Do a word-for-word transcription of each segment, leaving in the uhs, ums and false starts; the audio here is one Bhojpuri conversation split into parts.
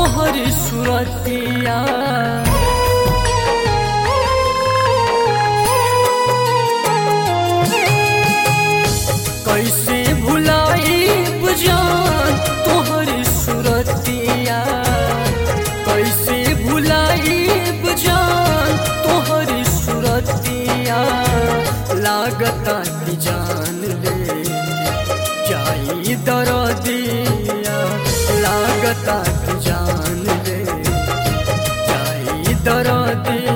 तोहरी सुरतिया कैसे भुलाईब जान तोहरी सुरतिया कैसे भुलाईब जान तोहरी सुरतिया लागता कि जान ले जाई दरदिया लागता कि जान ले जाई दरदिया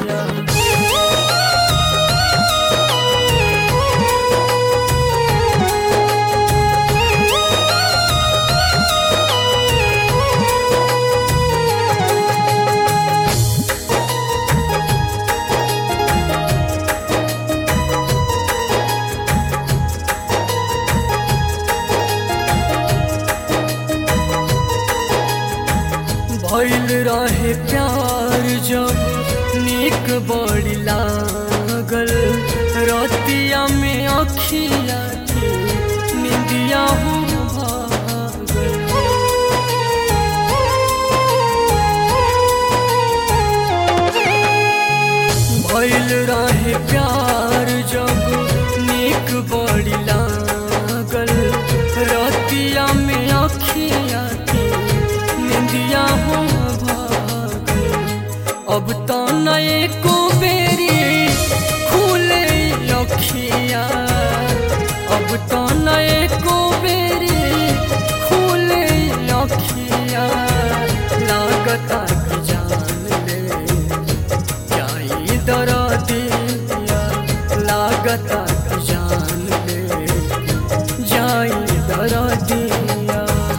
भइल रहे प्यार जब नीक बड़ी लागल रतिया में अखिया के निंदिया हो भागल भइल रहे प्यार जब नीक बड़ी लागल रतिया में अखिया के निंदिया हो भागल अब तो नए को बेरी खुले अखिया अब तो नए को बेरी खुले अखिया लागता कि जान ले जाई दरदिया लागता कि जान ले जाई दरदिया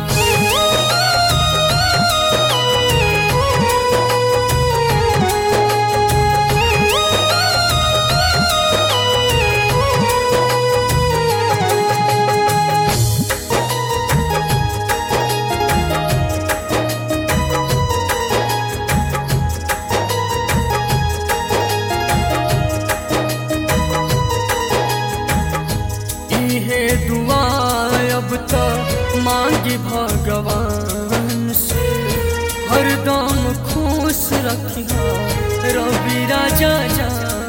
इहे दुआ अब तो मांगी भगवान से हरदम खुश रखिया रवि राजा जान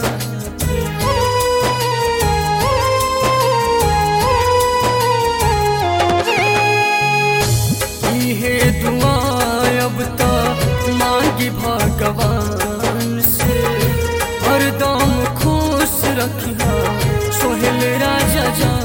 इहे दुआ अब तो मांगी भगवान से हरदम खुश रखिया सोहेल राजा जान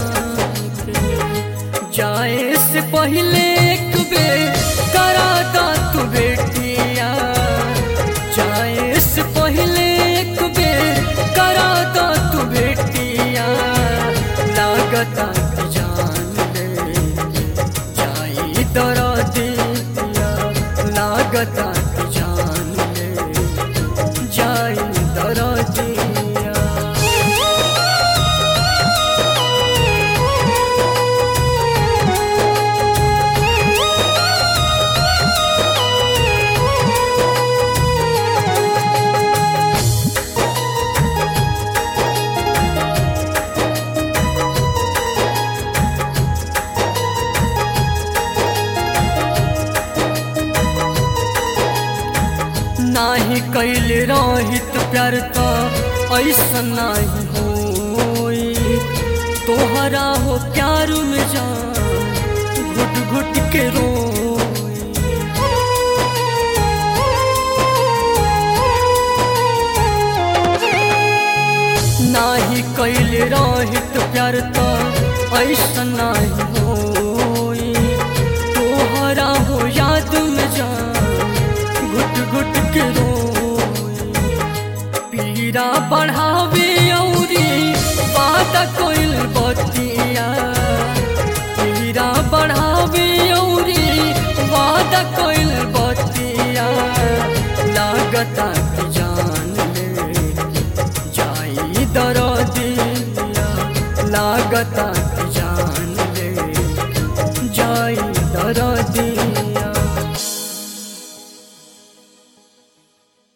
जाए से पहले एक बेर करा दा तू बेटिया जाए से पहले एक बेर करा दा तू बेटिया लागता कि जान ले जाई दरदिया लागता कि जान ले जाई दरदिया नाही कैल रहित प्यार तो ऐसा नहीं होई तोहरा हो प्यार में जान घुट घुट के रोई नाही कैल रहित प्यार तो ऐसा नहीं होई तोहरा हो याद में जान घुट घुट के रोई पीड़ा बढ़ावे औरी बात कोइल बतिया पीड़ा बढ़ावे औरी बात कोइल बतिया लागता कि जान ले जाई दरदिया लागता कि जान ले जाई दरदिया